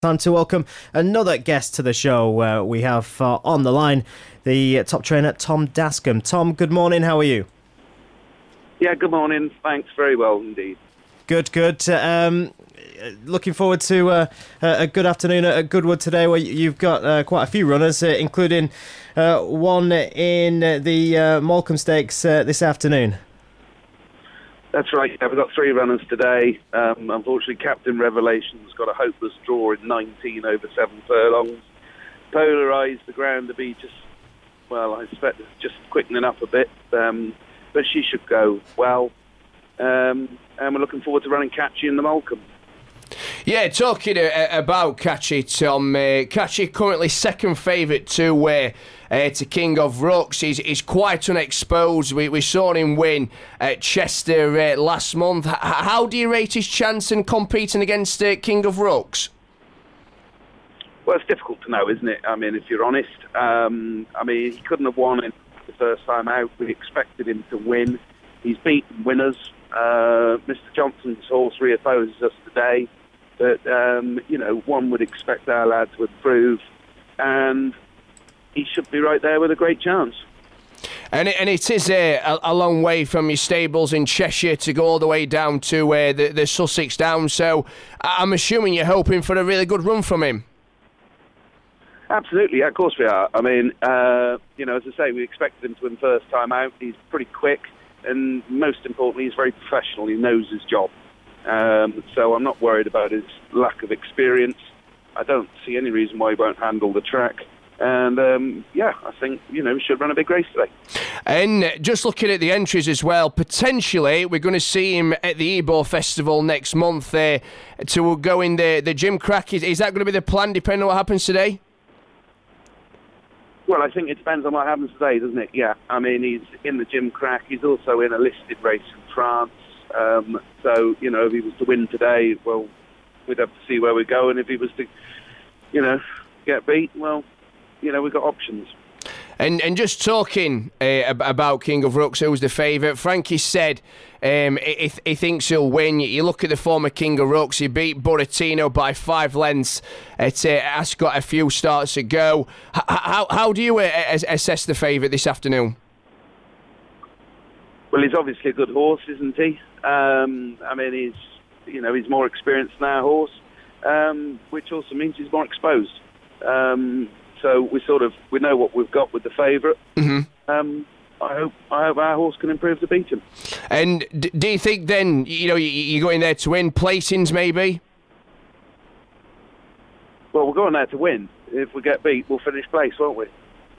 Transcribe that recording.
Time to welcome another guest to the show. We have on the line the top trainer, Tom Dascombe. Tom, good morning. How are you? Yeah, good morning. Thanks. Very well indeed. Good. Looking forward to a good afternoon at Goodwood today, where you've got quite a few runners, including one in the Morecambe Stakes this afternoon. That's right. Yeah, we've got three runners today. Unfortunately, Captain Revelation's got a hopeless draw in 19 over 7 furlongs. Polarised the ground to be I expect it's just quickening up a bit. But she should go well. And we're looking forward to running Catchy in the Morecambe. Yeah, talking about Catchy, Tom. Catchy currently second favourite to King of Rooks. He's quite unexposed. We saw him win at Chester last month. How do you rate his chance in competing against King of Rooks? Well, it's difficult to know, isn't it? I mean, if you're honest. He couldn't have won it the first time out. We expected him to win. He's beaten winners. Mr. Johnson's horse reopposes us today. But, one would expect our lad to improve. And he should be right there with a great chance. And it is a long way from your stables in Cheshire to go all the way down to the Sussex Downs. So I'm assuming you're hoping for a really good run from him. Absolutely, yeah, of course we are. I mean, as I say, we expected him to win first time out. He's pretty quick, and most importantly, he's very professional. He knows his job. So I'm not worried about his lack of experience. I don't see any reason why he won't handle the track. And, I think, we should run a big race today. And just looking at the entries as well, potentially we're going to see him at the Ebor Festival next month to go in the Gimcrack. Is that going to be the plan, depending on what happens today? Well, I think it depends on what happens today, doesn't it? Yeah. I mean, he's in the Gimcrack. He's also in a listed race in France. So, if he was to win today, well, we'd have to see where we go. And if he was to, get beat, well, we've got options. And just talking about King of Rooks, who's the favourite, Frankie said he thinks he'll win. You look at the former King of Rooks, he beat Buratino by 5 lengths at Ascot a few starts ago. How do you assess the favourite this afternoon? Well, he's obviously a good horse, isn't he? He's more experienced than our horse, which also means he's more exposed. So we know what we've got with the favourite. Mm-hmm. I hope our horse can improve to beat him. And do you think then, you're going there to win, placings maybe? Well, we're going there to win. If we get beat, we'll finish place, won't we?